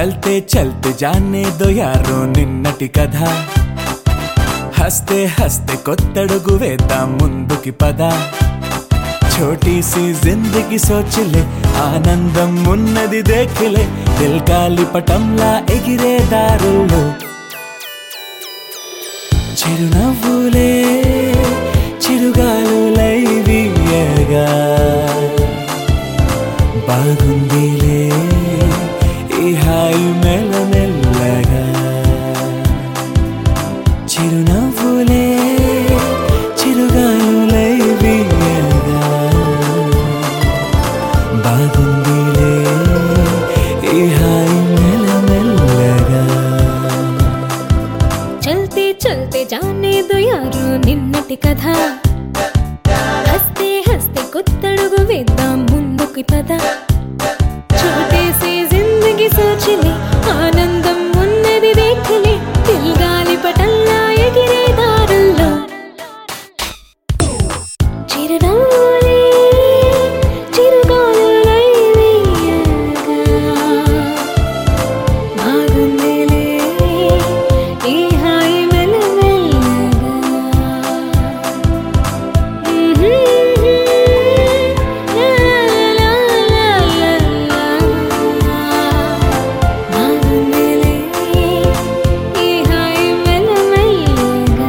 चलते चलते जाने दो यारो निन्नटी कథ हंसते हंसते కొత్తడుగు వేద్దాం ముందుకి పద छोटी सी जिंदगी सोच ले आनंदम ఉన్నది देख ले दिल గాలిపటంలా ఎగిరే దారుల్లో చిరునవ్వులే చిరుగాలులై వీయగా బాగుందిలే ఈ హాయి మెల్లమెల్లగా చిరునవ్వులే చిరుగాలులై వీయగా బాగుందిలే ఈ హాయి మెల్లమెల్లగా चलते चलते जाने दो यारो నిన్నటి కథ हंसते हंसते కొత్తడుగు వేద్దాం ముందుకి పద छोटे से जिंदगी सोच ले आनंदम ఉన్నది देख ले दिल గాలిపటంలా ఎగిరే దారుల్లో చిరునవ్వులే చిరుగాలులై వీయగా బాగుందిలే ఈ హాయి మెల్లమెల్లగా బాగుందిలే ఈ హాయి మెల్లమెల్లగా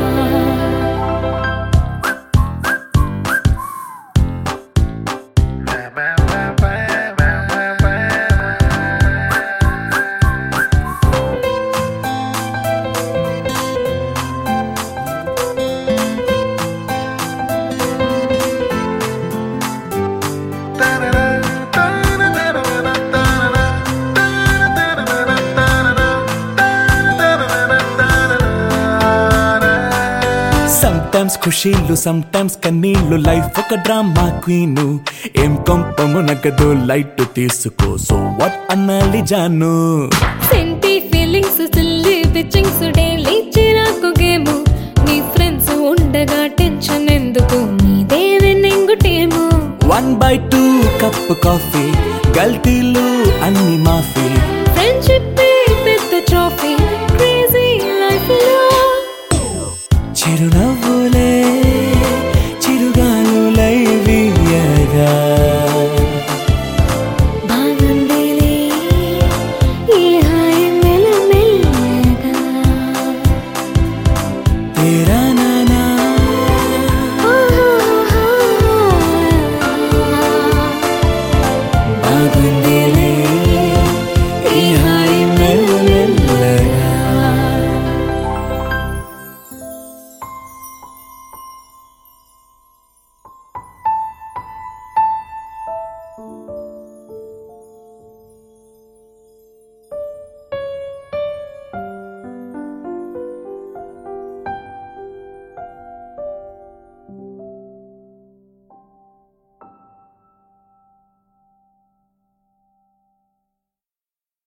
sometimes ఖుషీలు sometimes కన్నీళ్ళు లైఫ్ ఒక డ్రామా క్వీను ఏం కొంపము నగదు లైట్ తీసుకో సో వాట్ అన్నాలి జాను senti feelings silly bitchings daily చిరాకు గేము నీ ఫ్రెండ్స్ ఉండగా టెన్షన్ ఎందుకు నీదే విన్నింగ్ టీము 1/2 కప్ కాఫీ గల్తీలు అన్ని మాఫీ